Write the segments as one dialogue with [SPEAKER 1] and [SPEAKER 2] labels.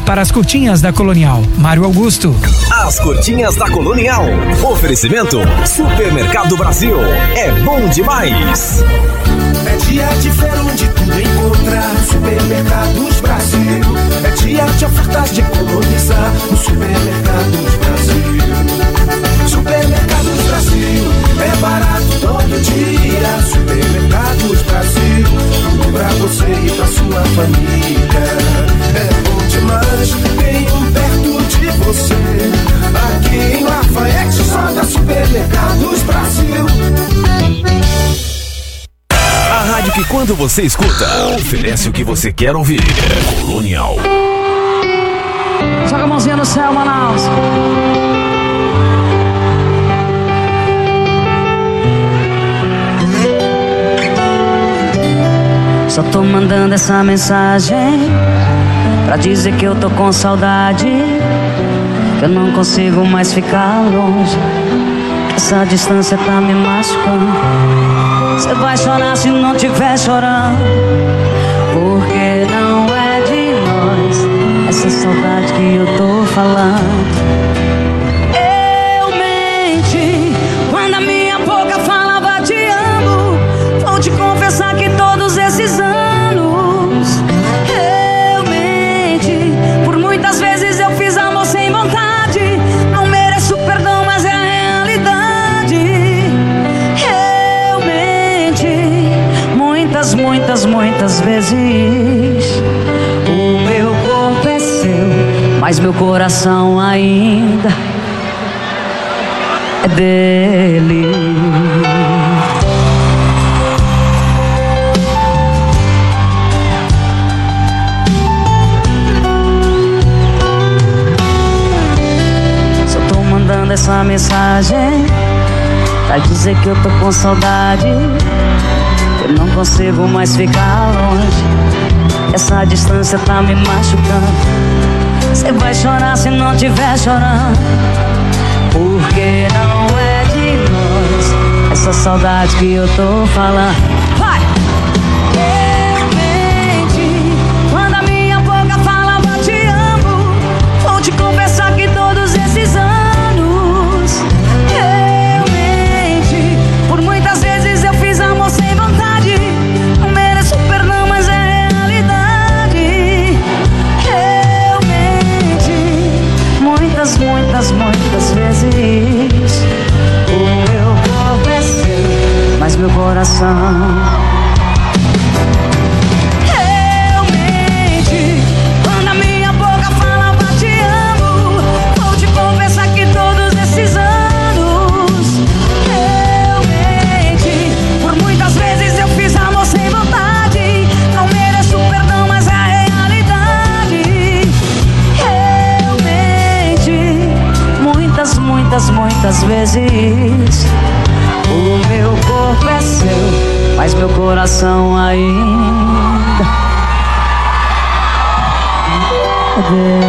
[SPEAKER 1] para as curtinhas da Colonial. Mário Augusto.
[SPEAKER 2] As curtinhas da Colonial. Oferecimento Supermercado Brasil. É bom demais.
[SPEAKER 3] É dia de feira onde tudo encontrar. Supermercados Brasil. É dia de ofertas de economizar. No Supermercados Brasil. Supermercados Brasil. É barato todo dia. Supermercados Brasil. Tudo pra você e pra sua família. É bom demais. Tem um perto de você. Aqui em Lafayette só da Supermercados Brasil.
[SPEAKER 2] A rádio que quando você escuta, oferece o que você quer ouvir. Colonial.
[SPEAKER 4] Joga a mãozinha no céu, Manaus. Só tô mandando essa mensagem pra dizer que eu tô com saudade, que eu não consigo mais ficar longe, que essa distância tá me machucando. Você vai chorar se não tiver chorando, porque não é de nós essa saudade que eu tô falando. Eu menti quando a minha boca falava te amo. Vou te confessar que todos esses anos eu menti. Por muitas vezes eu fiz amor sem vontade. Não mereço perdão, mas é a realidade. Eu menti muitas vezes. O meu corpo é seu, mas meu coração ainda é dele. Só tô mandando essa mensagem pra dizer que eu tô com saudade, eu não consigo mais ficar longe, essa distância tá me machucando. Você vai chorar se não tiver chorando, porque não é de nós essa saudade que eu tô falando. Vai! Eu menti quando a minha boca falava te amo. Vou te confessar que todos esses anos eu menti. Por muitas vezes eu fiz amor sem vontade. Não mereço perdão, mas é a realidade. Eu menti muitas vezes. O meu corpo é seu, mas meu coração. Eu menti quando a minha boca falava te amo. Vou te confessar que todos esses anos eu menti. Por muitas vezes eu fiz amor sem vontade. Não mereço perdão, mas é a realidade. Eu menti muitas vezes. O meu corpo é seu, mas meu coração ainda é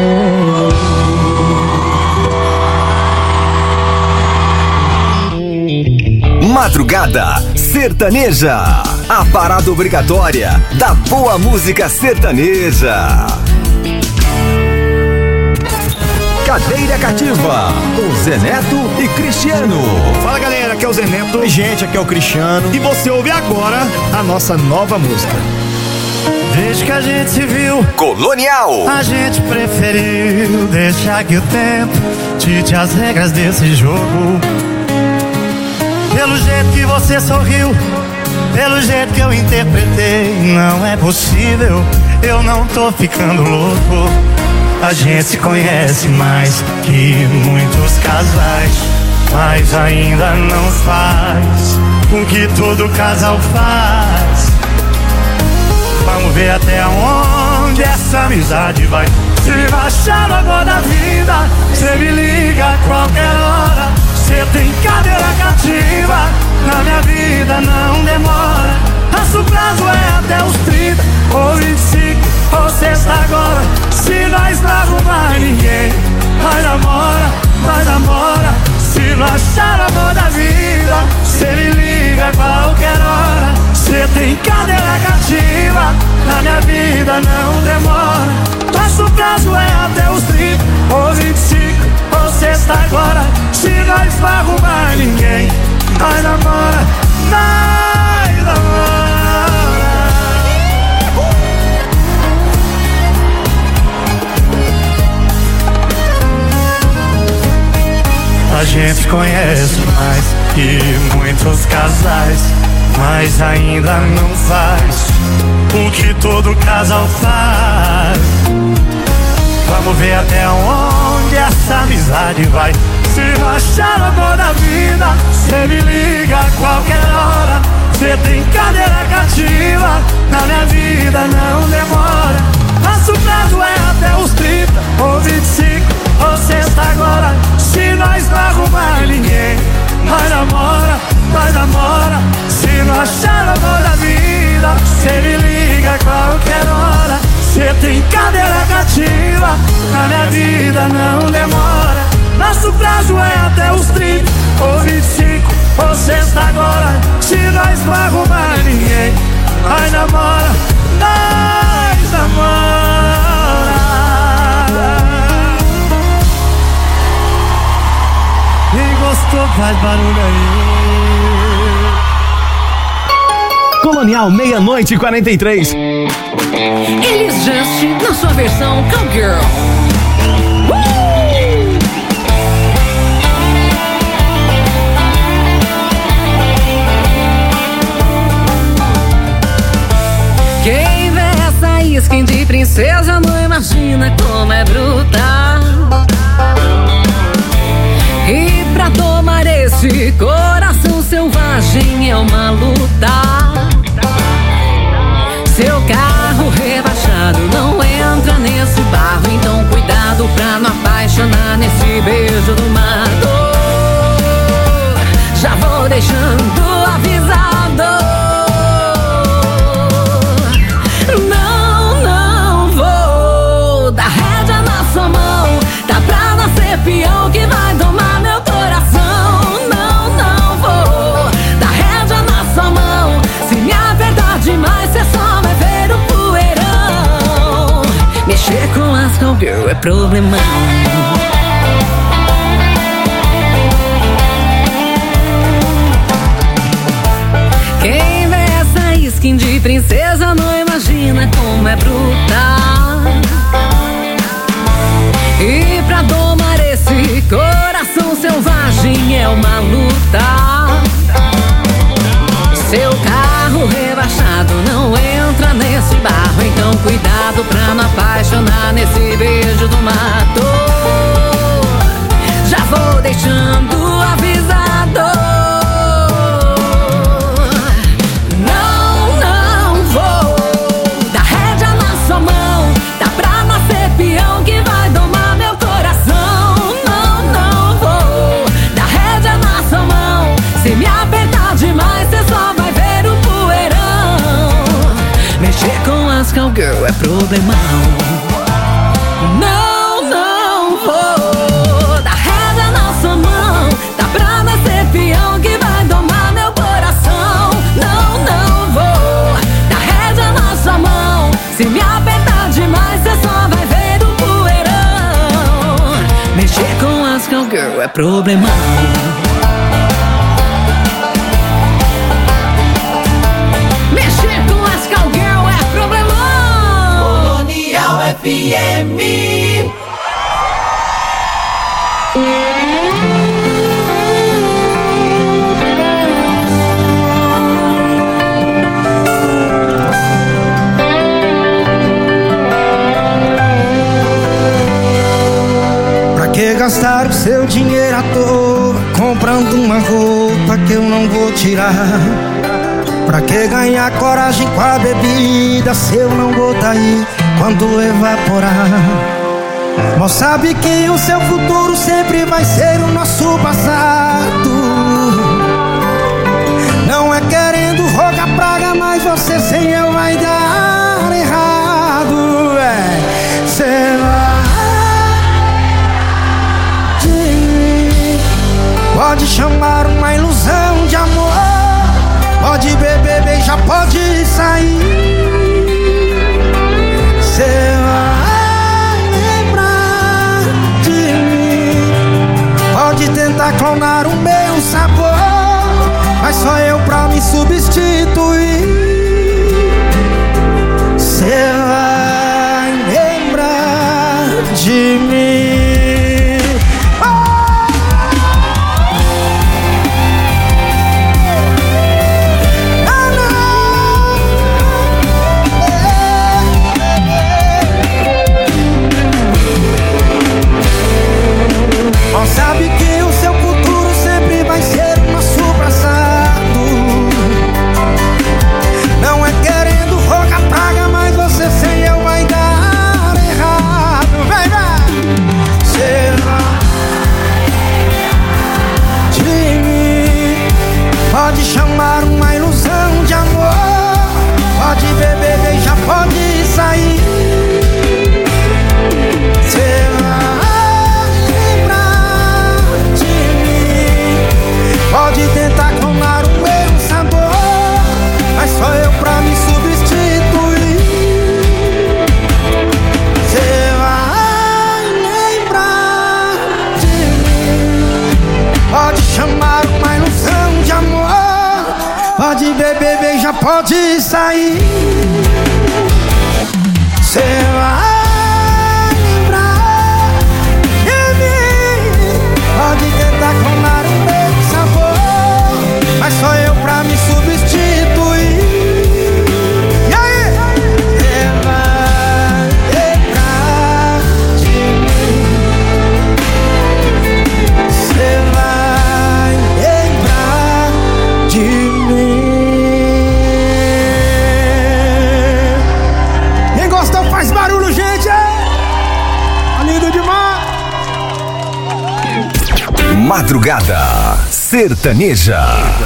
[SPEAKER 2] dele. Madrugada Sertaneja, a parada obrigatória da boa música sertaneja. Cadeira Cativa, com Zé Neto e Cristiano.
[SPEAKER 5] Fala galera, aqui é o Zé Neto. Oi gente, aqui é o Cristiano. E você ouve agora a nossa nova música.
[SPEAKER 6] Desde que a gente se viu,
[SPEAKER 2] Colonial,
[SPEAKER 6] a gente preferiu deixar que o tempo dite as regras desse jogo. Pelo jeito que você sorriu, pelo jeito que eu interpretei, não é possível, eu não tô ficando louco. A gente se conhece mais que muitos casais, mas ainda não faz o que todo casal faz. Vamos ver até onde essa amizade vai. Se baixar a água da vida, cê me liga a qualquer hora. Cê tem cadeira cativa, na minha vida não demora. Nosso prazo é até os 30 ou 25 ou sexta agora. Se nós não arrumar ninguém, vai namora, vai namora. Se não achar amor da vida, cê me liga a qualquer hora. Cê tem cadeira cativa, na minha vida não demora. Nosso prazo é até sexta agora. Se nós não arrumar ninguém, nós namora, nós namora. A gente conhece mais que muitos casais, mas ainda não faz o que todo casal faz. Vamos ver até onde essa amizade vai. Se não achar o amor da vida, cê me liga a qualquer hora. Cê tem cadeira cativa, na minha vida não demora. Nosso prazo é até os 30 ou 25 ou sexta agora. Se nós não arrumar ninguém, nós namora, nós namora. Se não achar o amor da vida, cê me liga a qualquer hora. Cê tem cadeira cativa, na minha vida não demora. Nosso prazo é até os 30 ou 25 ou sexta agora. Se nós não arrumar ninguém, nós namora, nós namora. Quem gostou faz barulho aí.
[SPEAKER 2] Colonial, meia-noite e 43.
[SPEAKER 7] Elis Just na sua versão Cowgirl. Quem vê essa skin de princesa não imagina como é brutal. E pra tomar esse coração selvagem é uma luta. Seu carro rebaixado não entra nesse barro, então cuidado pra não apaixonar nesse beijo do mato. Já vou deixando avisado. Não vou dar rédea na sua mão. Tá pra nascer peão que vai domar meu coração. Não vou dar rédea na sua mão. Se me apertar demais, cê só vai ver o poeirão. Mexer com as cowgirl é problemão. Quem vê essa skin de princesa não imagina como é brutal. E pra domar esse coração selvagem é uma luta. Seu carro rebaixado não entra nesse barro, então cuidado pra não apaixonar nesse beijo do mato. Já vou deixando avisado. Não vou dar rédea na sua mão. Tá pra nascer peão que vai domar meu coração. Não vou dar rédea na sua mão. Se me apertar demais, cê só vai ver o poeirão. Mexer com as cowgirl é problemão. Não vou dar rédea na sua mão. Tá pra nascer peão que vai domar meu coração. Não vou dar rédea na sua mão. Se me apertar demais, cê só vai ver o poeirão. Mexer com as cowgirl é problemão. Mexer com as cowgirl é problemão. Colonial FM.
[SPEAKER 8] Pra que gastar o seu dinheiro à toa comprando uma roupa que eu não vou tirar? Pra que ganhar coragem com a bebida se eu não vou daí quando evaporar? Mas sabe que o seu futuro sempre vai ser o nosso passado. Não é querendo rogar praga, mas você sem eu vai dar errado. Cê vai de mim. Pode chamar uma ilusão de amor. Pode beber, beijar, pode sair. Cê vai lembrar de mim. clonar o meu sabor, mas só eu pra me substituir. Cê vai lembrar de mim. Sabe que o seu futuro sempre vai ser o nosso passado. Não é querendo rogar praga, mas você sem eu vai dar errado. Vai, vai! Cê vai de mim. Pode chamar uma ilusão de amor, pode beber, beijar, pode sair. Cê pode tentar clonar o meu sabor, mas só eu pra me substituir. Cê vai lembrar de mim. Pode chamar uma ilusão de amor, pode beber, beijar, pode sair. Cê vai lembrar de mim. Pode tentar clonar o meu sabor, mas só eu pra me substituir. E aí? Cê vai lembrar de mim. Cê vai lembrar de mim. Quem gostou faz barulho, gente! Tá lindo demais!
[SPEAKER 2] Madrugada Sertaneja.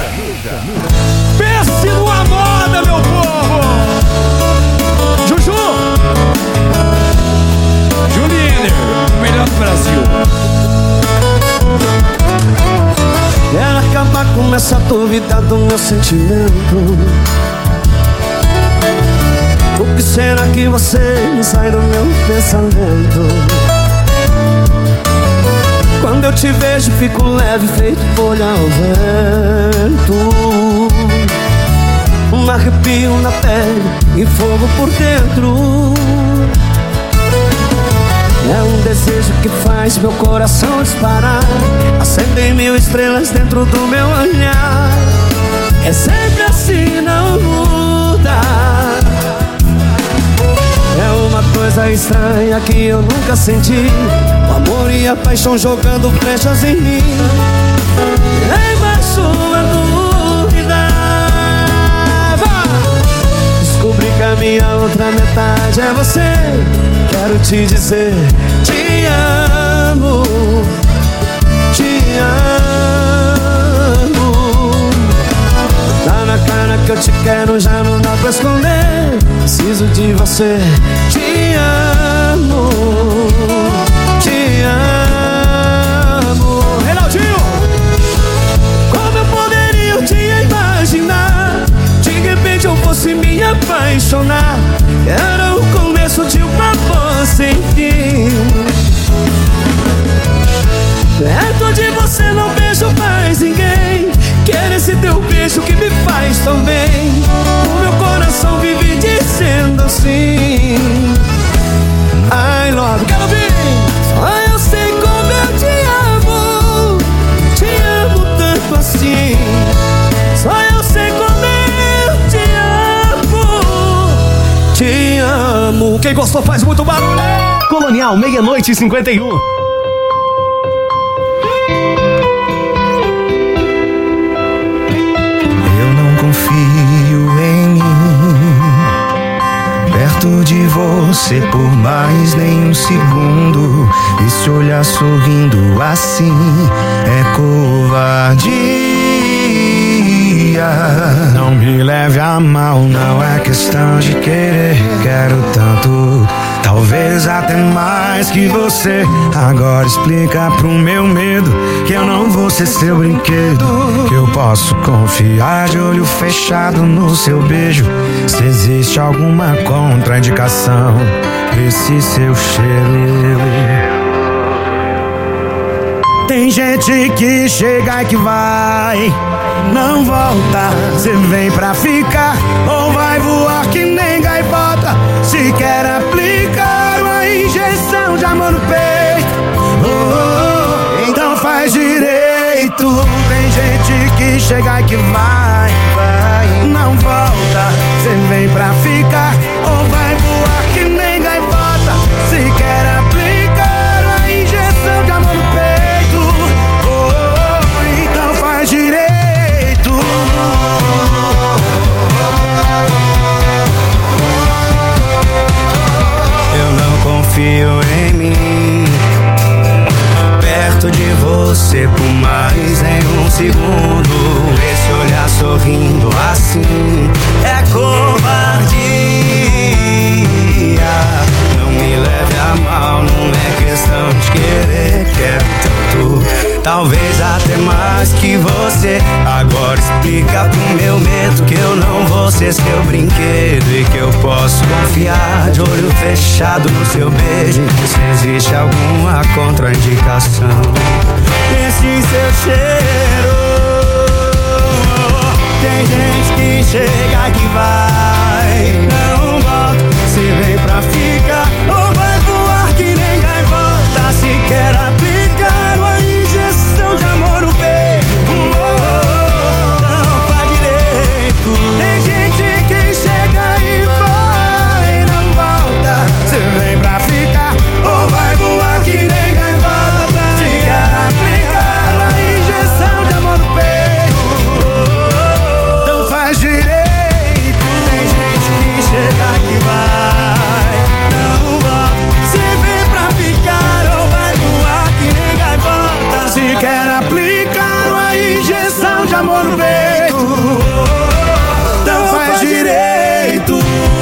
[SPEAKER 9] Pense numa moda, meu povo. Juju Juliane, melhor do Brasil.
[SPEAKER 3] Quero acabar com essa dúvida do meu sentimento. O que será que você sai do meu pensamento? Quando eu te vejo fico leve, feito folha ao vento. Um arrepio na pele e fogo por dentro. É um desejo que faz meu coração disparar. Acendem mil estrelas dentro do meu olhar. É sempre assim, não muda. É uma coisa estranha que eu nunca senti. O amor e a paixão jogando flechas em mim. Nem mais sua dúvida. Descobri que a minha outra metade é você. Quero te dizer, te amo. Te amo. Tá na cara que eu te quero, já não dá pra esconder. Preciso de você, te amo. Te amo.
[SPEAKER 9] Reinaldinho!
[SPEAKER 3] Como eu poderia te imaginar? De repente eu fosse me apaixonar. Era o começo de um amor sem fim. Perto de você não beijo mais ninguém. Quero esse teu beijo que me faz tão bem. O meu coração vive dizendo assim, I love.
[SPEAKER 9] Quero ouvir!
[SPEAKER 3] Só eu sei como eu te amo tanto assim. Só eu sei como eu te amo.
[SPEAKER 9] Quem gostou faz muito barulho.
[SPEAKER 2] Colonial, meia-noite e 51.
[SPEAKER 8] Eu não confio em mim, perto de você por mais nem um segundo. Esse olhar sorrindo assim é covardia. Não me leve a mal, não é questão de querer. Quero tanto, talvez até mais que você. Agora explica pro meu medo que eu não vou ser seu brinquedo, que eu posso confiar de olho fechado no seu beijo. Se existe alguma contraindicação pra esse seu cheiro. Tem Tem gente que chega e que vai, não volta. Cê vem pra ficar ou vai voar que nem gaivota. Se quer aplicar uma injeção de amor no peito, então faz direito. Tem gente que chega e que vai, não volta. Cê vem pra ficar ou vai voar que nem gaivota. Se quer aplicar uma injeção de amor no peito, então faz direito.
[SPEAKER 6] Eu não confio em mim, perto de você por mais em um segundo. Esse olhar sorrindo assim é covardia. Não me leve a mal, não é questão de querer, quero tanto, talvez até mais que você. Agora explica pro meu medo que eu não vou ser seu brinquedo e que eu posso confiar de olho fechado no seu beijo. Se existe alguma contraindicação, pense em seu cheiro. Tem gente que chega que vai, não volta. Se vem pra ficar ou vai voar que nem gaivota. Se quer aplicar uma injeção de amor no peito, não faz direito. Tem gente que chega e vai, não volta. Se vem pra ficar ou vai voar que nem gaivota. Se quer aplicar uma injeção de amor no peito, não faz direito. Tem gente que chega que vai, não volta. Se vem pra ficar ou vai voar que nem gaivota.
[SPEAKER 8] Se quer aplicar uma injeção de amor no peito, então faz direito.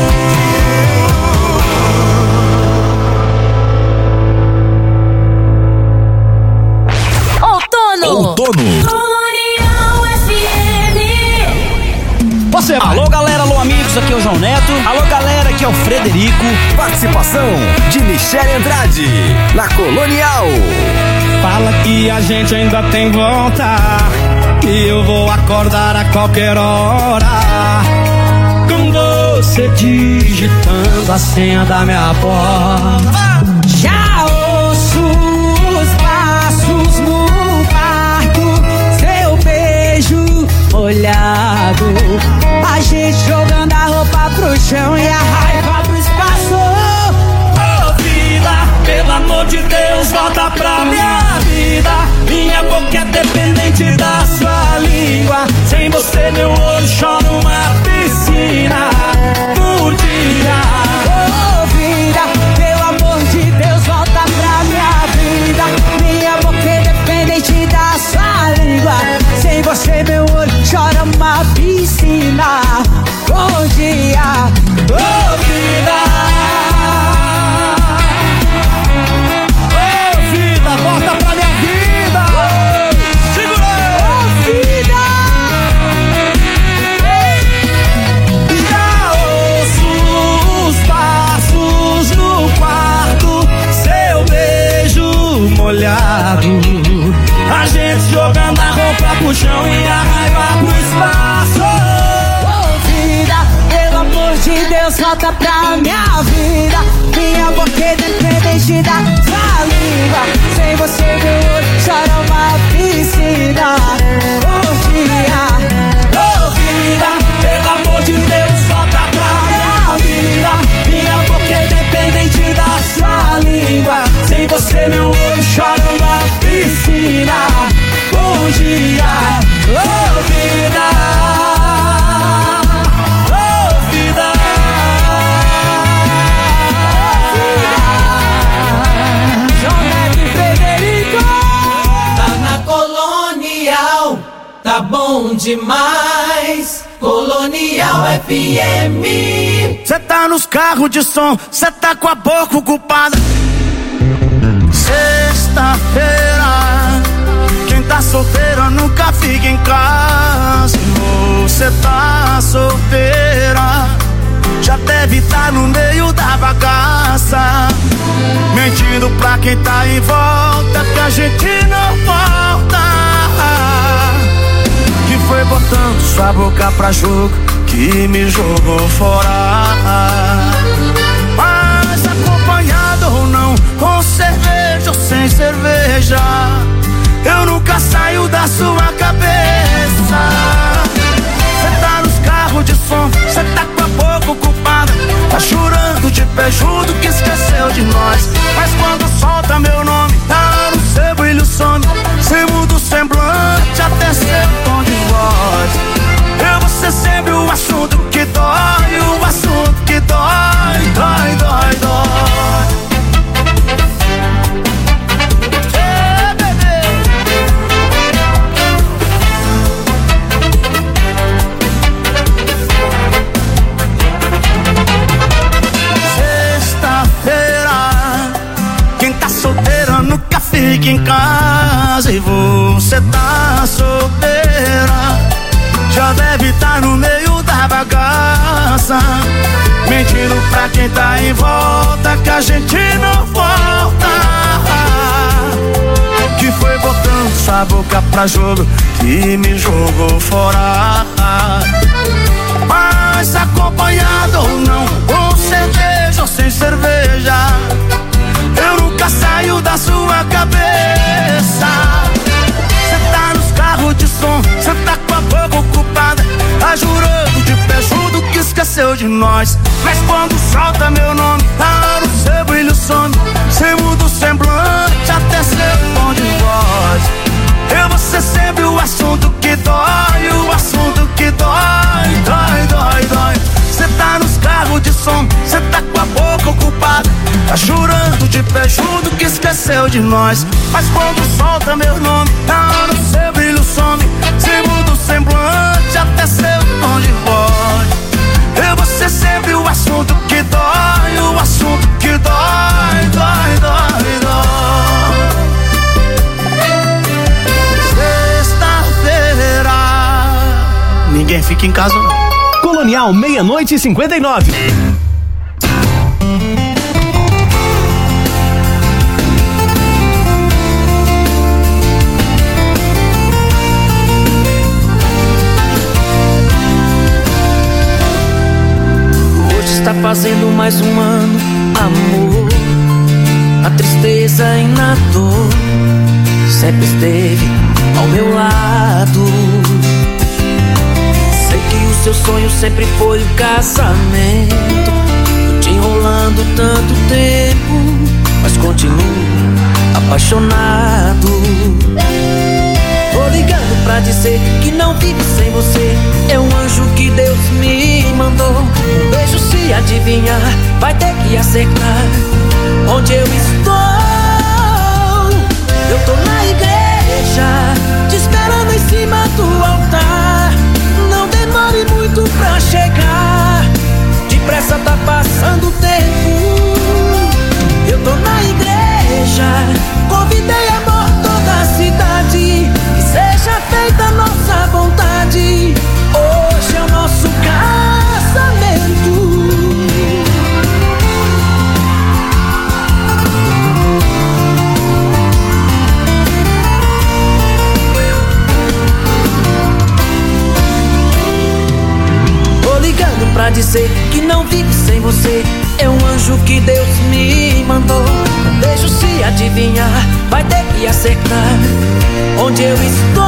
[SPEAKER 7] Outono. Colonial FM.
[SPEAKER 9] Você vai.
[SPEAKER 10] Alô galera, alô amigos, aqui é o João Neto. Alô galera, aqui é o Frederico.
[SPEAKER 2] Participação de Michele Andrade na Colonial.
[SPEAKER 6] Fala que a gente ainda tem volta, que eu vou acordar a qualquer hora, com você digitando a senha da minha porta.
[SPEAKER 4] Já ouço os passos no quarto, seu beijo molhado, a gente jogando a roupa pro chão e a raiva pro espaço.
[SPEAKER 6] Ô vida, pelo amor de Deus, volta pra minha vida. Minha boca é dependente da sua língua. Sem você meu olho chora uma piscina por dia.
[SPEAKER 4] Ô vida, pelo amor de Deus, volta pra minha vida. Minha boca é dependente da sua língua. Sem você meu olho chora uma piscina. Bom dia,
[SPEAKER 6] Ô vida, ô vida, volta pra minha vida. Segura!
[SPEAKER 4] ô vida.
[SPEAKER 6] Já ouço os passos no quarto, seu beijo molhado, a gente jogando a roupa pro chão e a raiva pro espaço.
[SPEAKER 4] Ô vida, pelo amor de Deus, volta pra minha vida. Minha boca é dependente da sua língua. Sem você meu olho chora uma piscina. Bom dia,
[SPEAKER 6] Ô vida, pelo amor de Deus, volta pra minha vida. Minha boca é dependente da sua língua. Sem você meu olho chora uma piscina. Bom dia, ô vida, ô vida.
[SPEAKER 4] João Neto e Frederico.
[SPEAKER 3] Tá na Colonial, tá bom demais. Colonial FM.
[SPEAKER 8] Cê tá nos carros de som, cê tá com a boca ocupada. Sexta-feira, quem tá solteiro nunca fica em casa. Você tá solteira, já deve estar no meio da bagaça, mentindo pra quem tá em volta que a gente não pode.
[SPEAKER 3] que foi botando sua boca pra jogo, que me jogou fora. Mas acompanhado ou não, com cerveja ou sem cerveja, eu nunca saio da sua cabeça. Cê tá nos carros de som, cê tá com a boca ocupada, tá chorando de pé junto que esqueceu de nós. Mas quando solta meu nome, tá no seu brilho some, cê muda o semblante até seu tom de voz. Eu vou ser sempre o assunto que dói, o assunto que dói, dói, dói, dói. Ei, bebê. Sexta-feira, quem tá solteira nunca fica em casa. E você tá solteira, já deve estar no meio da bagaça, mentindo pra quem tá em volta que a gente não volta. Que foi botando sua boca pra jogo, que me jogou fora. Mas acompanhado ou não, com cerveja ou sem cerveja, eu nunca saio da sua cabeça. Cê tá nos carros de som, cê tá com a boca ocupada, tá jurando de pé junto que esqueceu de nós. Mas quando solta meu nome, tá no seu brilho some, cê muda o semblante até seu tom de voz. Eu vou ser sempre o assunto que dói, o assunto que dói, dói, dói, dói. Cê tá nos carros de som, cê tá com a boca ocupada, tá chorando de pé junto que esqueceu de nós. Mas quando solta meu nome, tá no seu brilho some, cê muda o semblante até seu tom de voz. Eu vou ser sempre o assunto que dói, o assunto que dói, dói, dói, dói. Sexta-feira, ninguém fica em casa não.
[SPEAKER 2] Colonial, meia-noite e 59.
[SPEAKER 11] Hoje está fazendo mais um ano, amor. A tristeza e na dor sempre esteve ao meu lado. Seu sonho sempre foi o casamento. Eu te enrolando tanto tempo, mas continuo apaixonado. Tô ligando pra dizer que não vivo sem você. É um anjo que Deus me mandou. Um beijo se adivinhar, vai ter que acertar onde eu estou. Eu tô na igreja, te esperando em cima do altar. Não demore muito pra chegar, depressa tá passando o tempo. Eu tô na igreja, convidei amor toda a cidade, que seja feita a nossa vontade. Hoje é o nosso casamento. Pra dizer que não vivo sem você. É um anjo que Deus me mandou. Um beijo se adivinhar, vai ter que acertar onde eu estou.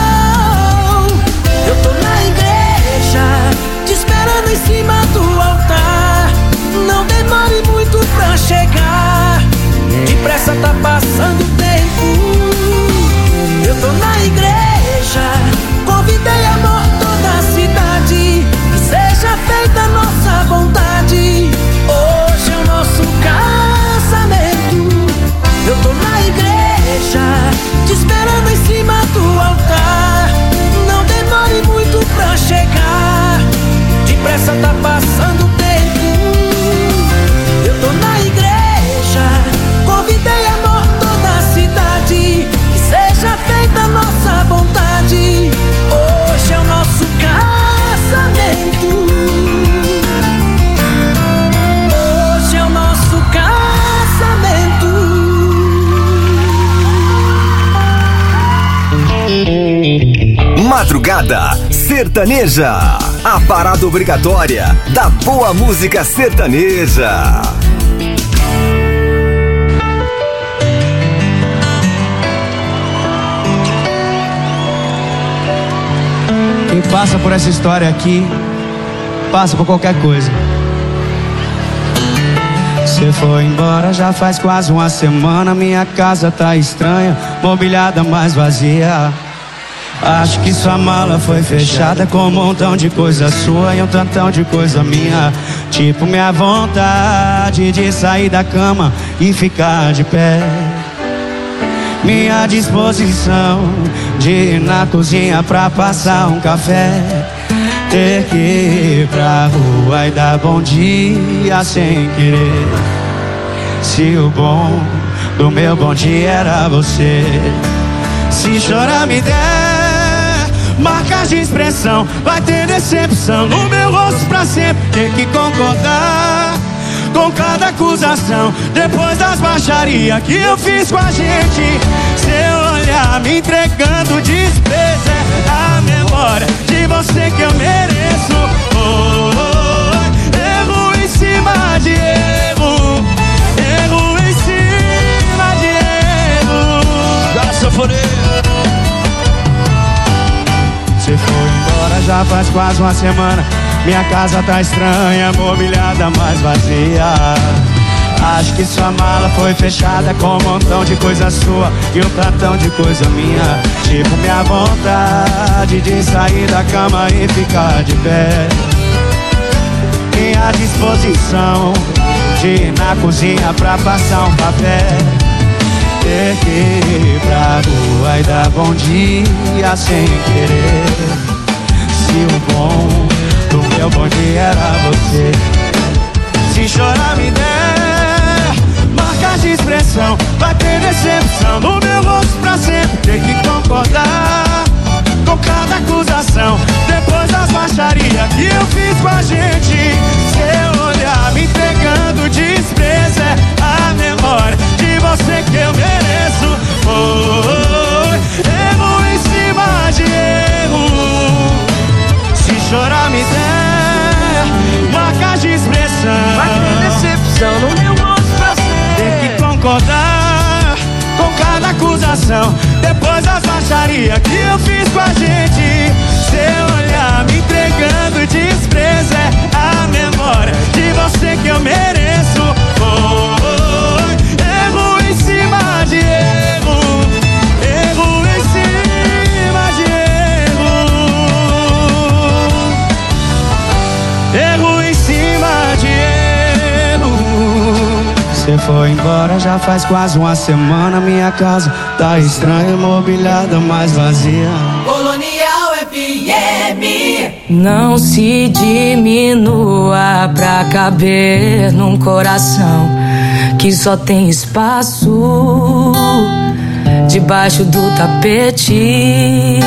[SPEAKER 11] Eu tô na igreja, te esperando em cima do altar. Não demore muito pra chegar, depressa tá passando o tempo. Eu tô na igreja, convidei amor toda a cidade, seja feita a nossa vontade. Hoje é o nosso casamento. Eu tô na igreja, te esperando em cima do altar. Não demore muito pra chegar, depressa tá passando o tempo. Eu tô na igreja, convidei amor toda a cidade, que seja feita a nossa vontade.
[SPEAKER 2] Madrugada Sertaneja, a parada obrigatória da boa música sertaneja.
[SPEAKER 12] Quem passa por essa história aqui, passa por qualquer coisa. Você foi embora já faz quase uma semana. Minha casa tá estranha, mobiliada mais vazia. Acho que sua mala foi fechada com um montão de coisa sua e um tantão de coisa minha. Tipo minha vontade de sair da cama e ficar de pé. Minha disposição de ir na cozinha pra passar um café. Ter que ir pra rua e dar bom dia sem querer. Se o bom do meu bom dia era você. Se chorar me der marcas de expressão, vai ter decepção no meu rosto pra sempre. Ter que concordar com cada acusação, depois das baixarias que eu fiz com a gente. Seu olhar me entregando desprezo, é a memória de você que eu mereço. Erro em cima de erro, erro em cima de erro. Você foi embora já faz quase uma semana. Minha casa tá estranha, mobiliada mais vazia. Acho que sua mala foi fechada com um montão de coisa sua e um tantão de coisa minha. Tipo minha vontade de sair da cama e ficar de pé. Minha disposição de ir na cozinha pra passar um café. Ter que ir pra rua e dar bom dia sem querer. Se o bom do meu bom dia era você. Se chorar me der marcas de expressão, vai ter decepção no meu rosto pra sempre. Ter que concordar com cada acusação, depois das baixarias que eu fiz com a gente. Seu olhar me entregando desprezo, é a memória de você que eu mereço. Erro em cima de erro. Se chorar me der marcas de expressão, vai ter decepção no meu rosto pra sempre. Ter que concordar com cada acusação, depois das baixarias que eu fiz com a gente. Seu olhar me entregando desprezo, é a memória de você que eu mereço. Erro em cima de erro, erro em cima de erro, erro em cima de erro. Você foi embora já faz quase uma semana. Minha casa tá estranha, mobiliada mais vazia.
[SPEAKER 7] Colonial FM.
[SPEAKER 4] Não se diminua pra caber num coração que só tem espaço debaixo do tapete.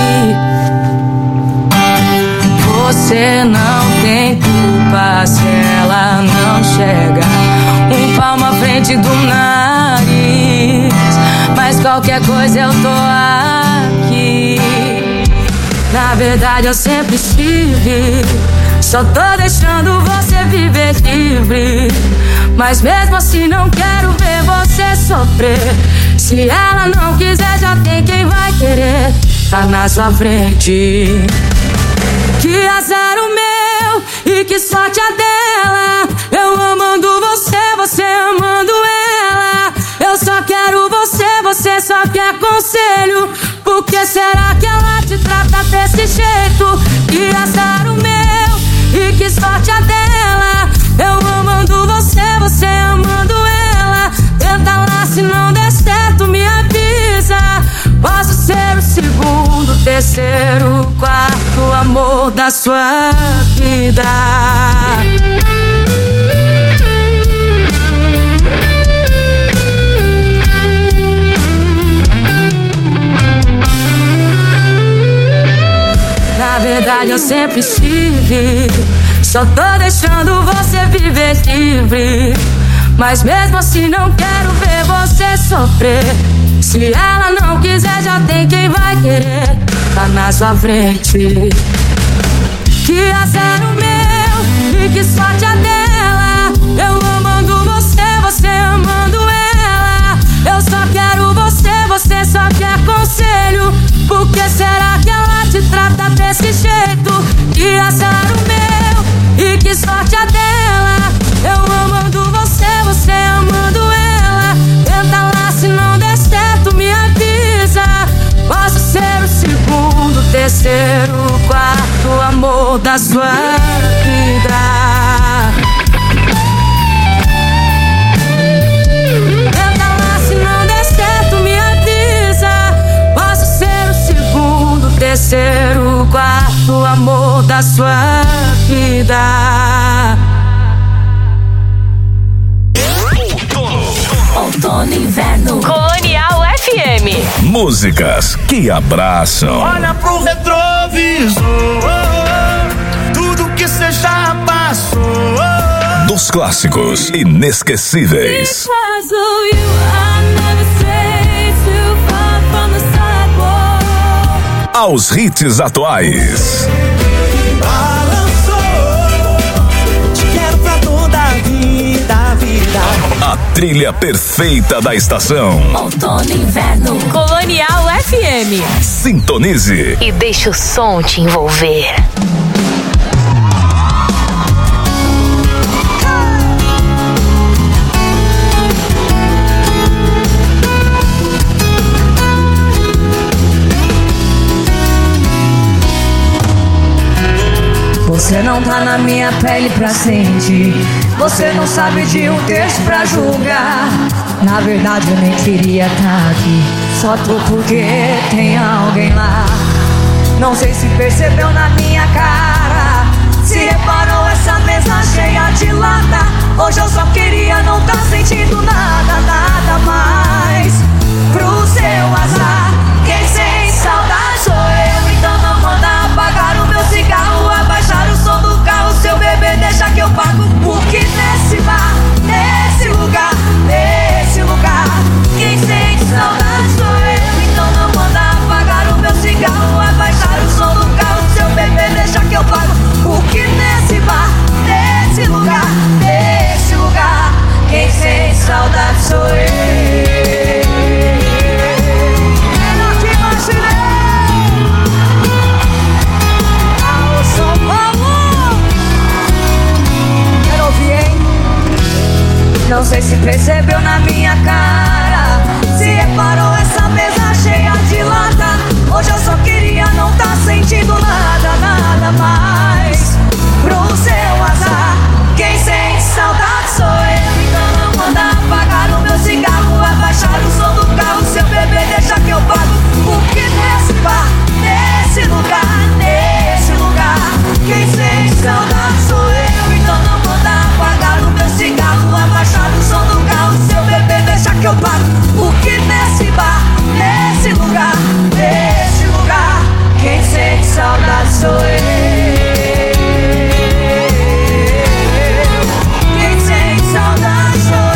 [SPEAKER 4] Você não tem culpa se ela não chega um palmo à frente do nariz. Mas qualquer coisa eu tô aqui. Na verdade eu sempre estive, só tô deixando você viver livre. Mas mesmo assim não quero ver você sofrer. Se ela não quiser já tem quem vai querer. Tá na sua frente. Que azar o meu e que sorte a dela. Eu amando você, você amando ela. Eu só quero você, você só quer conselho. Por que será que ela te trata desse jeito? Que azar o meu e que sorte a dela. Eu amando você, você amando ela. Tenta lá, se não der certo me avisa. Posso ser o segundo, terceiro, quarto amor da sua vida. Na verdade eu sempre estive, só tô deixando você viver livre. Mas mesmo assim não quero ver você sofrer. Se ela não quiser já tem quem vai querer.
[SPEAKER 7] tá na sua frente. Que azar o meu e que sorte a dela. Eu amando você, você amando ela. Eu só quero você, você só quer conselho. Por que será que ela te trata desse jeito? Que azar o meu e que sorte a dela. Eu amando você, você amando ela. Tenta lá, se não der certo me avisa. Posso ser o segundo, terceiro, quarto amor da sua vida. Tenta lá, se não der certo me avisa. Posso ser o segundo, terceiro, quarto amor da sua vida. Outono, inverno.
[SPEAKER 13] Colonial FM.
[SPEAKER 2] Músicas que abraçam.
[SPEAKER 6] Olha pro retrovisor, tudo que cê já passou.
[SPEAKER 2] Dos clássicos inesquecíveis aos hits atuais. A trilha perfeita da estação.
[SPEAKER 13] Outono, inverno. Colonial FM.
[SPEAKER 2] Sintonize
[SPEAKER 13] E deixa o som te envolver.
[SPEAKER 7] Você não tá na minha pele pra sentir. Você não sabe de um terço pra julgar. Na verdade eu nem queria tá aqui. Só tô porque tem alguém lá. Não sei se percebeu na minha cara. Se reparou essa mesa cheia de lata. Hoje eu só queria não tá sentindo nada, nada mais. Pro seu azar, quem sente saudade sou eu. Então não manda apagar o meu cigarro, abaixar o som do carro. Seu bebê deixa que eu pago. Porque nesse bar, nesse lugar, quem sente saudade sou eu. Então não manda apagar o meu cigarro, abaixar o som do carro. Seu bebê deixa que eu pago. Porque nesse bar, nesse lugar, quem sente saudade sou eu. Não sei se percebeu na minha cara. Se reparou essa mesa cheia de lata. Hoje eu só queria não tá sentindo nada, nada mais. Pro seu azar, quem sente saudade sou eu. Então não manda apagar o meu cigarro, abaixar o som do carro. Seu bebê deixa que eu pago. Porque nesse bar, nesse lugar, quem sente saudade sou eu. Então não manda apagar o meu cigarro, abaixar o som do carro. Seu bebê deixa que eu pago. Porque nesse bar, nesse lugar, quem sente saudade sou eu. Quem sente saudade sou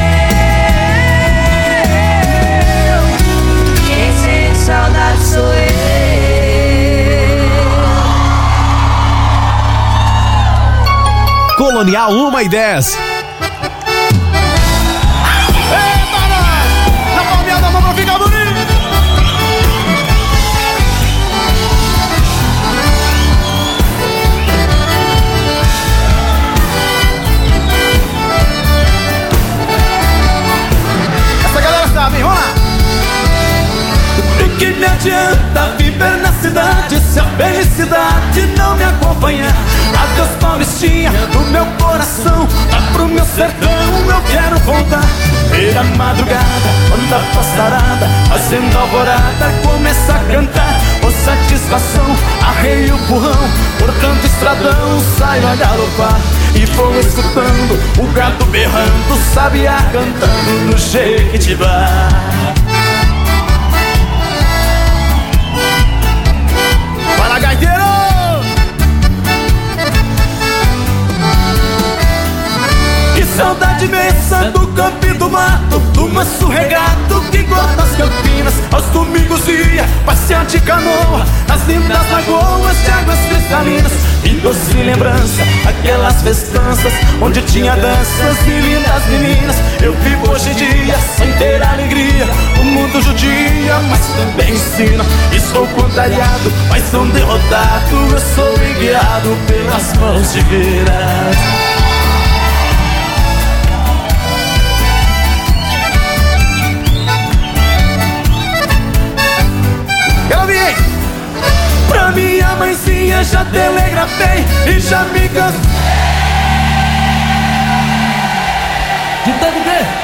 [SPEAKER 7] eu. Quem sente saudade sou eu.
[SPEAKER 9] Colonial 1:10.
[SPEAKER 3] Que me adianta viver na cidade se a felicidade não me acompanhar? Adeus Paulistinha do meu coração, tá pro meu sertão, eu quero voltar. Ver a madrugada, quando a passarada, fazendo alvorada, começa a cantar. Ô satisfação, arreio o burrão, por tanto estradão, saio a galopar. E vou escutando o gato berrando, o sabiá cantando no Jequitibá. Fala, gaiteiro! Que saudade imensa do campo e do mato, do manso regato que corta as campinas. Aos domingos ia passear de canoa festanças, onde tinha danças e lindas meninas. Eu vivo hoje em dia sem ter alegria. O mundo judia, mas também ensina. Estou contrariado, mas não derrotado. Eu sou guiado pelas mãos divinas.
[SPEAKER 9] Quero ouvir!
[SPEAKER 3] Pra minha mãezinha já telegrafei e já me cansei
[SPEAKER 9] de tanto o quê?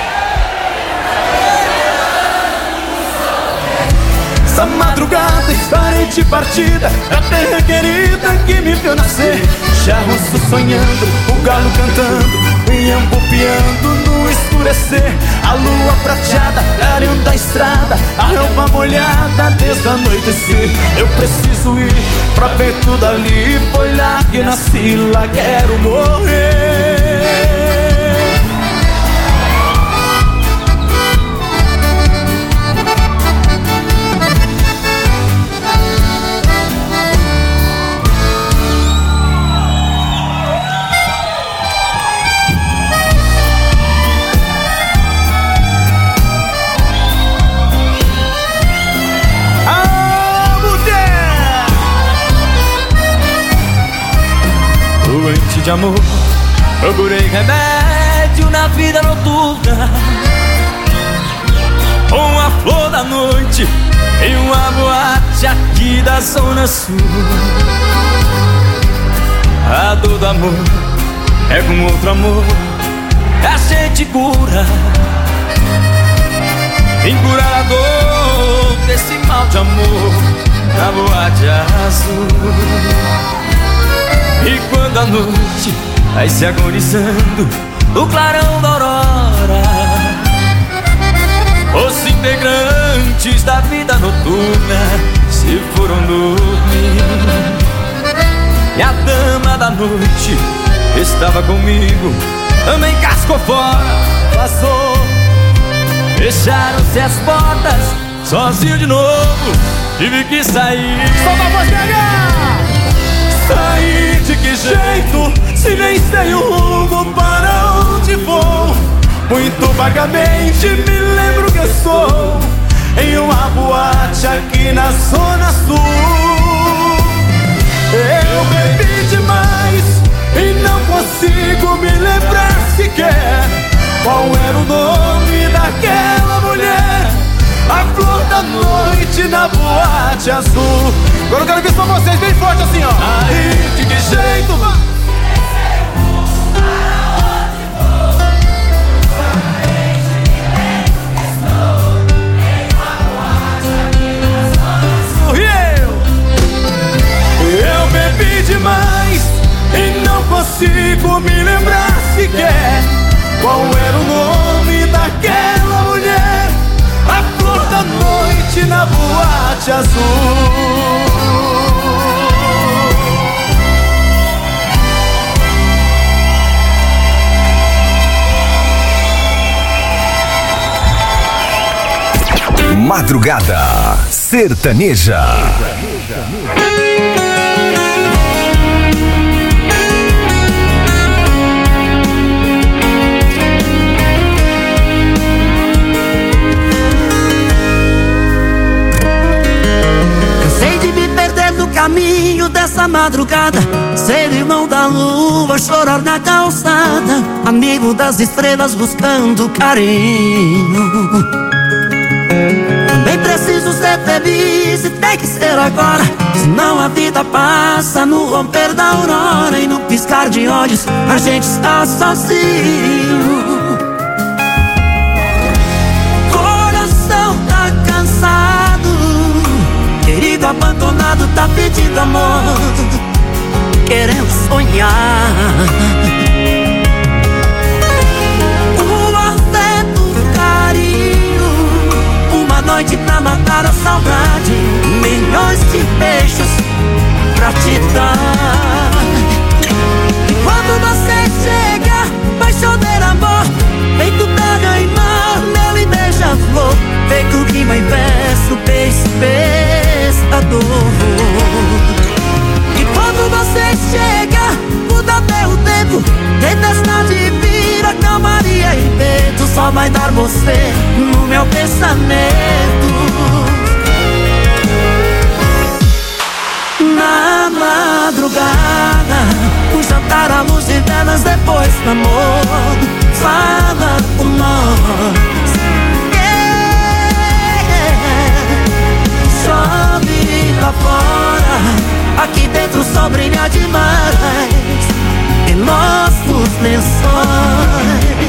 [SPEAKER 3] Essa madrugada estarei de partida pra terra querida que me viu nascer. Já roço sonhando, o galo cantando, inhambo piando no escurecer. A lua prateada, clareando a estrada, a relva molhada desde a anoitecer. Eu preciso ir pra ver tudo ali, foi lá que nasci, lá quero morrer. Doente de amor, procurei remédio na vida noturna. Uma flor da noite em uma boate aqui da zona sul. A dor do amor é com outro amor, a gente cura. Em curar a dor desse mal de amor na boate azul. E quando a noite vai se agonizando no clarão da aurora, os integrantes da vida noturna se foram dormir. E a dama da noite estava comigo, também cascou fora, passou. Fecharam-se as portas, sozinho de novo, tive que sair.
[SPEAKER 9] Solta a voz, BH!
[SPEAKER 3] Saí de que jeito, se nem sei o rumo para onde vou. Muito vagamente me lembro que estou em uma boate aqui na zona sul. Eu bebi demais e não consigo me lembrar sequer qual era o nome daquela mulher. A flor da noite na boate azul.
[SPEAKER 9] Agora eu quero ver só vocês bem forte assim, ó.
[SPEAKER 3] Aí, de que jeito vai? Eu bebi demais e não consigo me lembrar sequer qual era o nome daquela mulher. A flor da noite na boate azul.
[SPEAKER 2] Madrugada Sertaneja.
[SPEAKER 11] Caminho dessa madrugada, ser irmão da lua, chorar na calçada, amigo das estrelas buscando carinho. Também preciso ser feliz e tem que ser agora, senão a vida passa no romper da aurora. E no piscar de olhos a gente está sozinho. Coração tá cansado, querido abandonado tá pedindo amor, querendo sonhar. O afeto, o carinho, uma noite pra matar a saudade, milhões de beijos pra te dar. E quando você chega, vai chover amor, feito terra e mar, mel e beija-flor, feito rima e verso, beijo, pescador. E quando você chega, muda até o tempo, tempo, tempestade vira calmaria e vento, só vai dar você no meu pensamento. Na madrugada, o jantar à luz de velas, depois do amor, fala por nós. Chove lá fora, aqui dentro só brilha demais em nossos lençóis.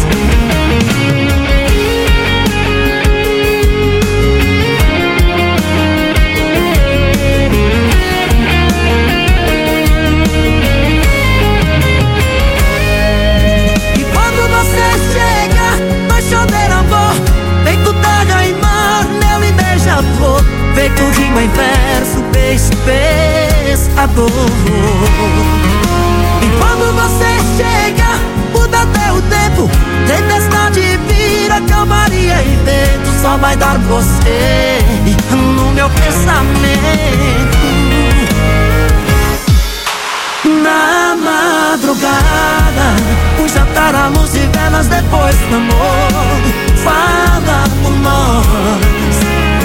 [SPEAKER 11] E quando você chega, vai chover amor, feito terra e mar, mel e beija-flor, feito rima em verso, beijo, pescador. E quando você chega, muda até o tempo, tempestade vira calmaria e vento, só vai dar você no meu pensamento. Na madrugada, o jantar à luz de velas, depois do amor, fala por nós.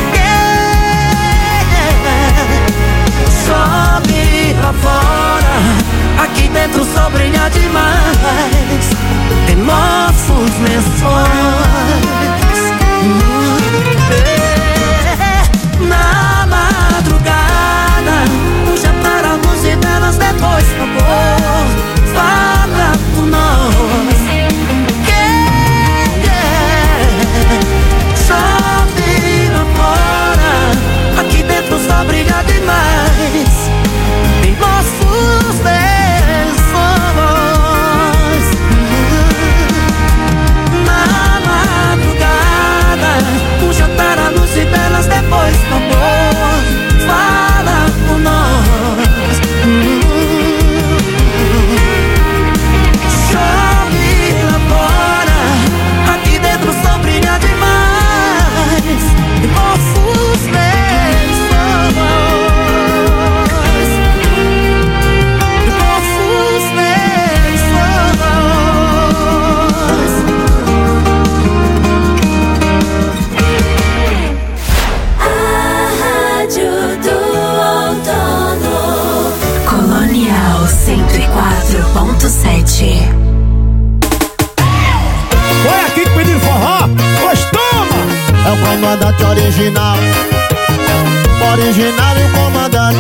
[SPEAKER 11] Chove lá fora, aqui dentro só brilha demais em nossos lençóis. Na madrugada, o jantar à luz de velas, depois do amor, fala por nós. Chove lá fora, aqui dentro só brilha demais em nossos lençóis. Na madrugada, o jantar à luz de velas, depois do amor, fala por nós. Chove lá fora, aqui dentro só brilha demais em nossos lençóis. Nossos lençóis.
[SPEAKER 7] A rádio do outono, Colonial 104.7.
[SPEAKER 9] Foi aqui que pediram forró? Pois toma!
[SPEAKER 6] É o comandante original, original e o comandante.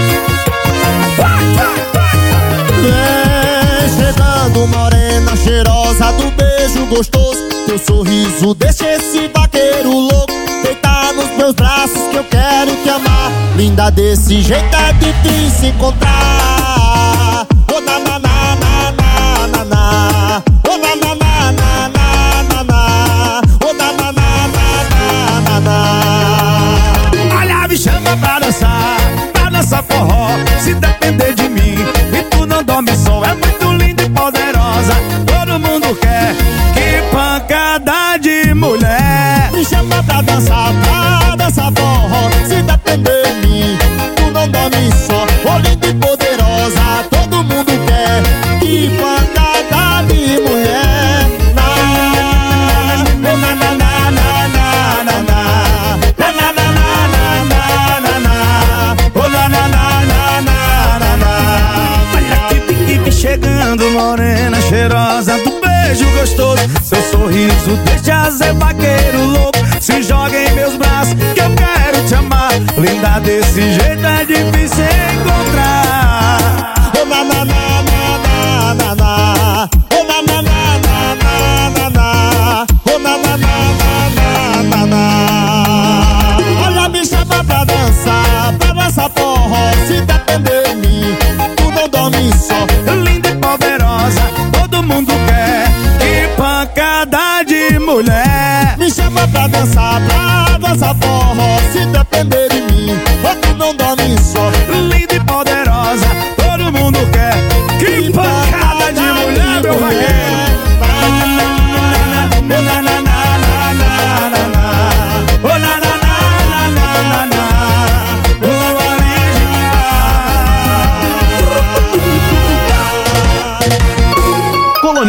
[SPEAKER 6] Vem chegando morena cheirosa do beijo gostoso, teu sorriso deixa esse vaqueiro louco deitar nos meus braços que eu quero te amar. Linda desse jeito é difícil encontrar. Oh na na na na na na na. Oh na na na na na na na. Oh na na na na na na na.
[SPEAKER 9] Olha, me chama pra dançar forró. Se depender de mim e tu não dorme só, é muito linda e poderosa. Todo mundo quer, que pancada de mulher.
[SPEAKER 6] Me chama pra dançar forró. Se depender de mim, tu não dorme só, oh linda e poderosa. Todo mundo quer, que pancada de mulher. Na na na na na na na na. Na na na na na na na. Oh na na na na na na.
[SPEAKER 9] Olha que pique chegando, morena cheirosa do beijo gostoso. Seu sorriso deixa ser vaqueiro louco. Se joga em meus braços que eu quero te amar. Linda desse jeito é difícil encontrar.
[SPEAKER 6] Oh na na na na na na. Oh na na na na na na. Oh na na na na na. Olha, me chama pra dançar forró. Se depender de mim, tu não dorme só.
[SPEAKER 9] Linda e poderosa, todo mundo quer, que pancada de mulher.
[SPEAKER 6] Me chama pra dançar forró. Se depender de mim, tu não dorme só.
[SPEAKER 9] Linda e poderosa, todo mundo quer, que pancada de mulher, meu vaqueiro.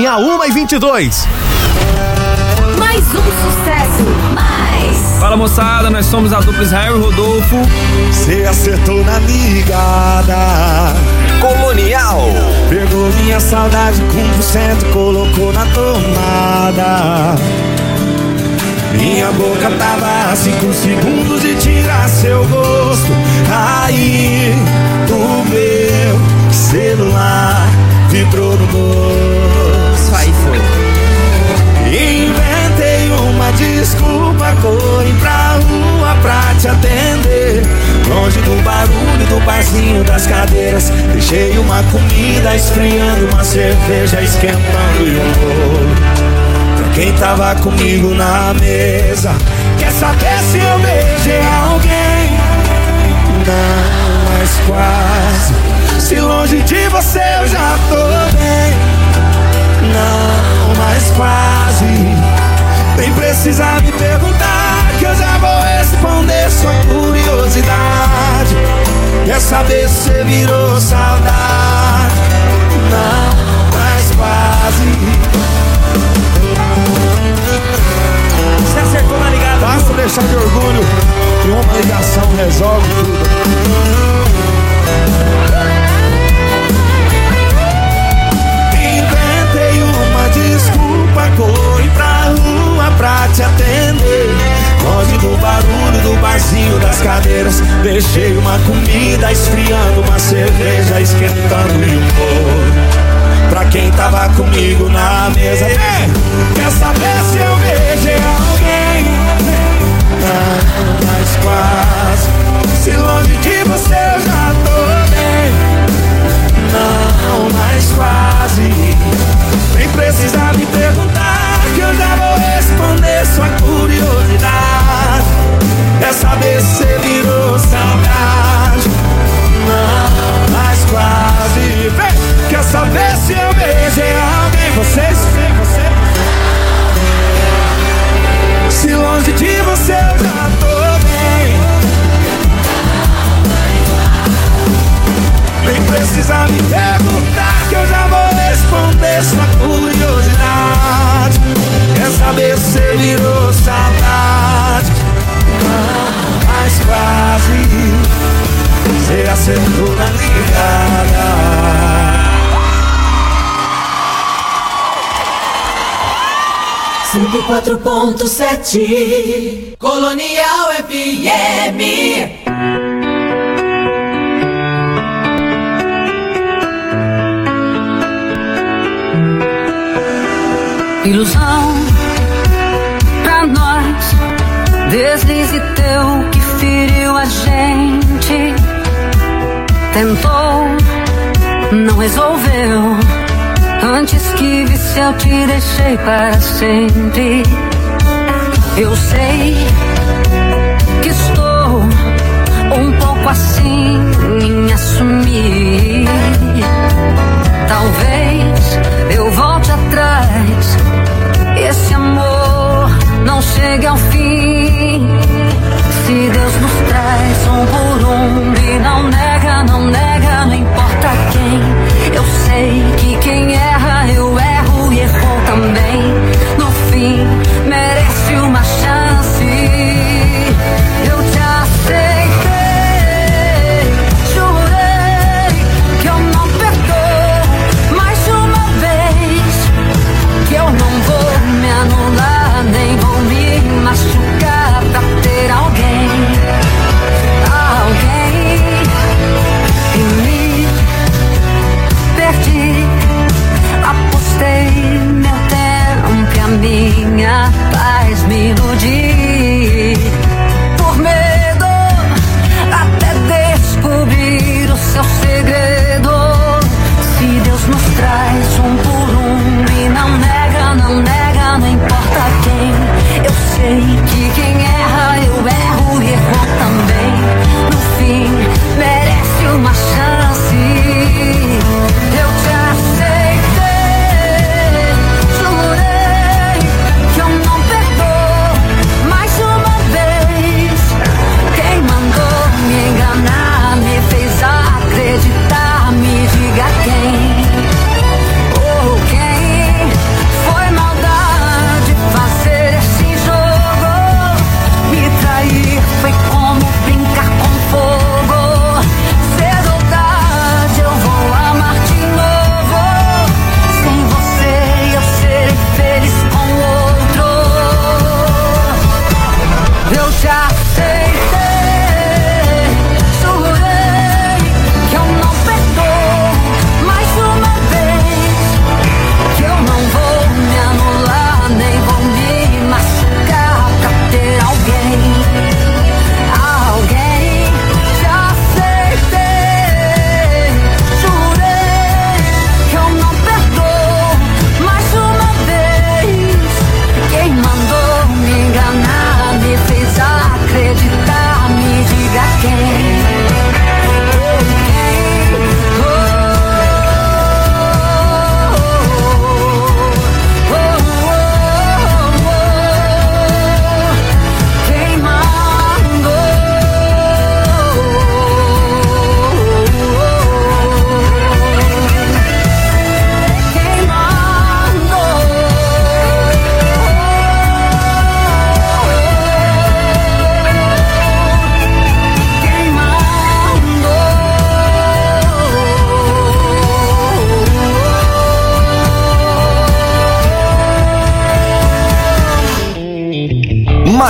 [SPEAKER 5] Colonia 1h22.
[SPEAKER 7] Mais um sucesso.
[SPEAKER 14] Fala moçada, nós somos a dupla Israel e Rodolfo.
[SPEAKER 9] Cê acertou na ligada.
[SPEAKER 2] Colonial.
[SPEAKER 9] Pegou minha saudade com 100%, colocou na tomada. Minha boca tava a 5 segundos de tirar seu gosto. Aí o meu celular vibrou no bolso.
[SPEAKER 10] Aí foi.
[SPEAKER 9] Inventei uma desculpa, corri pra rua pra te atender. Longe do barulho do barzinho das cadeiras, deixei uma comida esfriando, uma cerveja esquentando e um bolo pra quem tava comigo na mesa. Quer saber se eu beijei alguém? Não, mas quase. Se longe de você eu já tô bem. Não, mas quase. Nem precisa me perguntar, que eu já vou responder sua curiosidade. Quer saber se você virou saudade? Não, mas quase.
[SPEAKER 10] Você acertou na ligada.
[SPEAKER 9] Basta deixar de orgulho que uma ligação resolve tudo. Inventei uma desculpa, corri pra rua pra te atender. Longe do barulho do barzinho das cadeiras, deixei uma comida esfriando, uma cerveja esquentando e um bolo pra quem tava comigo na mesa. Quer saber se eu beijei alguém? Não, mas quase. Se longe de você eu já tô bem. Não, mas quase. Nem precisa me perguntar, que eu já vou responder sua curiosidade. Quer saber se você virou saudade? Não, mas quase. Vem. Quer saber se eu beijei alguém? Você. Se longe de você eu já tô bem. Nem precisa me perguntar, que eu já vou responder sua curiosidade. Quer saber se você virou saudade? Não, mas quase. Você acertou na ligada.
[SPEAKER 7] 104.7 Colonial FM.
[SPEAKER 4] Ilusão pra nós, deslize teu que feriu a gente. Tentou, não resolveu. Antes que visse eu te deixei para sempre. Eu sei que estou um pouco assim em assumir. Talvez eu volte atrás, esse amor não chega ao fim. Se Deus nos traz por e não nega, não importa quem. Eu sei que quem erra, eu erro e errou também. No fim, merece uma chance.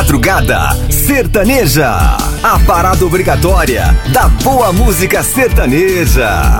[SPEAKER 2] madrugada sertaneja. A parada obrigatória da boa música sertaneja.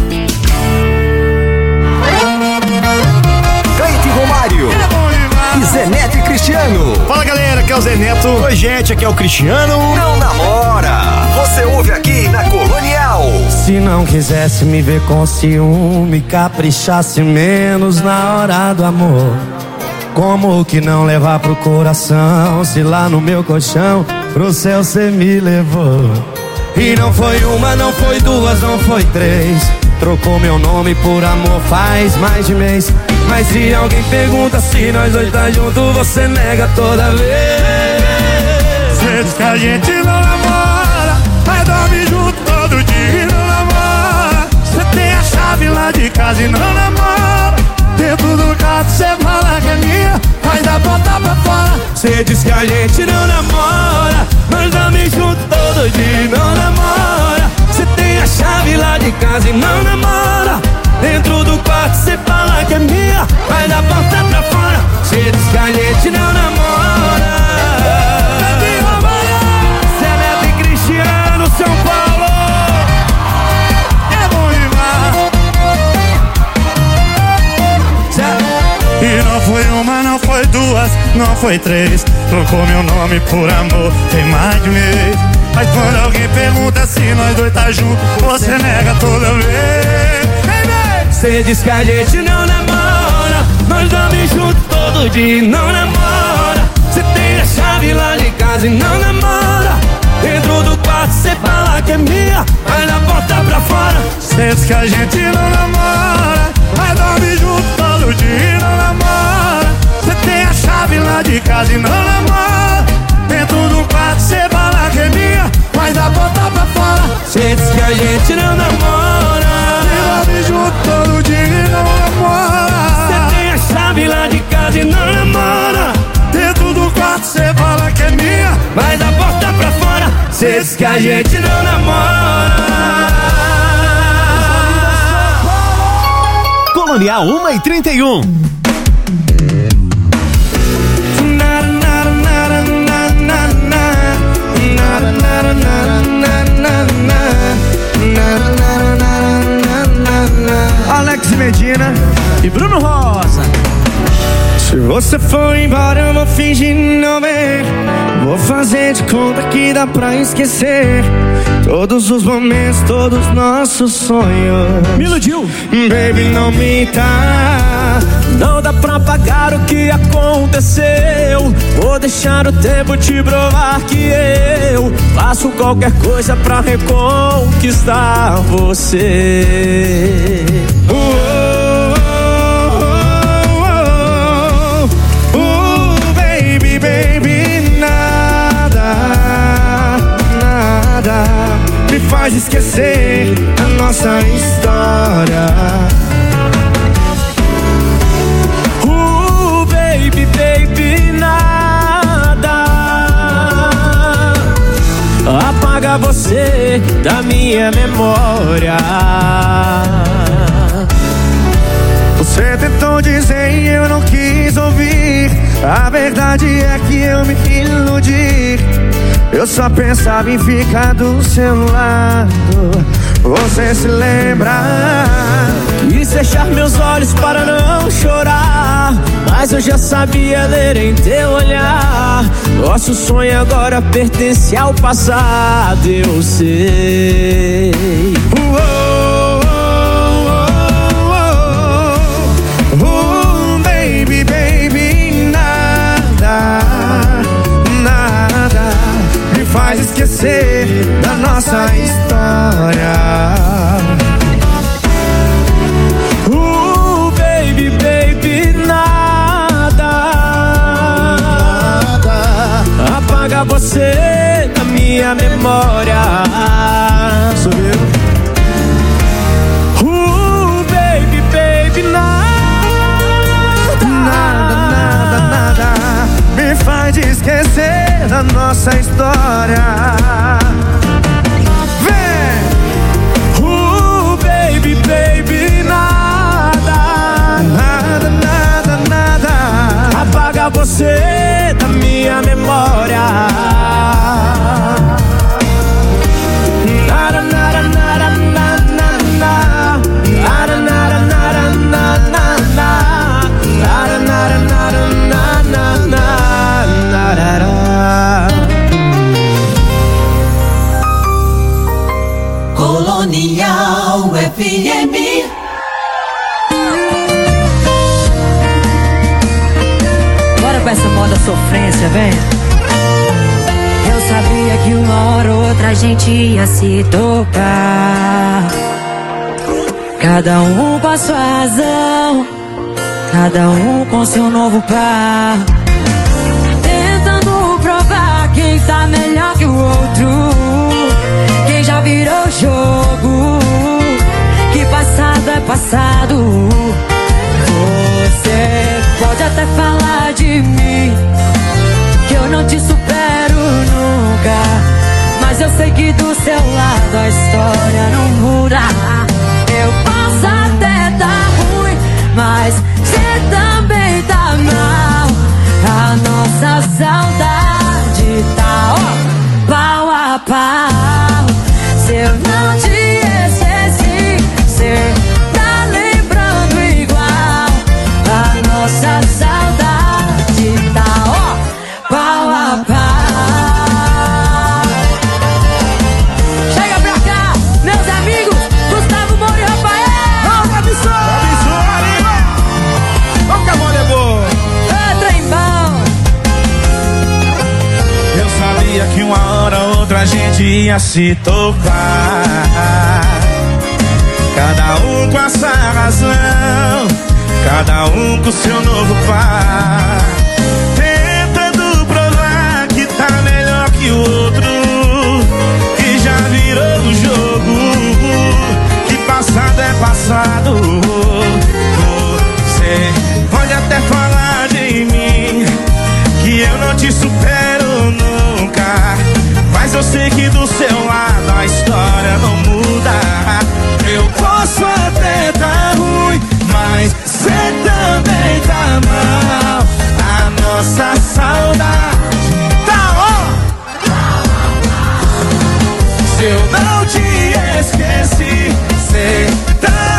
[SPEAKER 2] Cleide Romário e Zé Neto e Cristiano.
[SPEAKER 5] Fala galera, aqui é o Zé Neto. Oi gente, aqui é o Cristiano.
[SPEAKER 2] Não namora, você ouve aqui na Colonial.
[SPEAKER 6] Se não quisesse me ver com ciúme, caprichasse menos na hora do amor. Como que não levar pro coração, se lá no meu colchão pro céu cê me levou. E não foi uma, não foi duas, não foi três. Trocou meu nome por amor faz mais de mês. Mas se alguém pergunta se nós dois tá junto, você nega toda vez. Cê diz que a gente não namora, mas dorme junto todo dia e não namora. Cê tem a chave lá de casa e não namora. Dentro do quarto cê fala que é minha, mas dá porta pra fora. Cê diz que a gente não namora, mas dorme junto todo dia e não namora. Cê tem a chave lá de casa e não namora. Dentro do quarto cê fala que é minha, mas dá porta pra fora. Cê diz que a gente não namora. Zé Neto e Cristiano, São Paulo. É bom demais. E não foi uma, não foi duas, não foi três. Trocou meu nome por amor, tem mais de mês. Mas quando alguém pergunta se nós dois tá junto, você nega toda vez. Cê diz que a gente não namora, nós dormimos juntos todo dia e não namora. Cê tem a chave lá de casa e não namora. Dentro do quarto cê fala que é minha, mas na porta pra fora. Cê diz que a gente não namora, mas dorme junto todo dia e não namora. Cê tem a chave lá de casa e não namora. Dentro do quarto cê fala que é minha, mas na porta pra fora. Cê diz que a gente não namora, dorme junto todo dia e não namora. Cê tem a chave lá de casa e não namora. Dentro do quarto cê fala que é minha, mas da porta pra fora. Cê diz que a gente não namora.
[SPEAKER 2] Colonial 1h31.
[SPEAKER 8] Alex Medina
[SPEAKER 11] e Bruno Rosa.
[SPEAKER 8] Se você for embora eu vou fingir não ver. Vou fazer de conta que dá pra esquecer todos os momentos, todos os nossos sonhos.
[SPEAKER 11] Me iludiu.
[SPEAKER 8] Baby, não minta.
[SPEAKER 11] Não dá pra pagar o que aconteceu. Vou deixar o tempo te provar que eu faço qualquer coisa pra reconquistar você.
[SPEAKER 8] Me faz esquecer a nossa história.
[SPEAKER 11] Baby, baby, nada apaga você da minha memória.
[SPEAKER 8] Você tentou dizer e eu não quis ouvir. A verdade é que eu me iludi. Eu só pensava em ficar do seu lado. Você se lembra?
[SPEAKER 11] Quis fechar meus olhos para não chorar, mas eu já sabia ler em teu olhar. Nosso sonho agora pertence ao passado, eu sei.
[SPEAKER 8] Baby, baby, nada me faz esquecer da nossa história.
[SPEAKER 11] Baby, baby, nada apaga você da minha memória. Baby, baby,
[SPEAKER 8] nada me faz esquecer da nossa história. Vem!
[SPEAKER 11] Baby, baby, nada apaga você da minha memória.
[SPEAKER 7] Colonial FM.
[SPEAKER 4] Bora pra essa moda sofrência, vem. Eu sabia que uma hora ou outra a gente ia se tocar. Cada um com a sua razão, cada um com seu novo par, tentando provar quem tá melhor que o outro, quem já virou jogo, que passado é passado. Você pode até falar de mim, que eu não te supero nunca, mas eu sei que do seu lado a história não muda. Eu posso até tá ruim, mas cê também tá mal. A nossa saudade tá, ó, pau a pau. Se eu não te esqueci, cê tá lembrando igual. A nossa saudade tá, ó, pau a pau. Chega pra cá, meus amigos, Gustavo Moura e Rafael.
[SPEAKER 9] Vamos, abençoe, vamos que a moda é boa.
[SPEAKER 4] Trem bom.
[SPEAKER 9] Eu sabia que uma hora ou outra a gente ia se tocar. Cada um com a sua razão, cada um com seu novo par, tentando provar que tá melhor que o outro, que já virou o jogo, que passado é passado. Você pode até falar de mim, que eu não te supero nunca, mas eu sei que do seu lado a história não muda. Eu posso até tá ruim, mas cê também tá mal. A nossa saudade tá, ó. Se eu não te esqueci, cê tá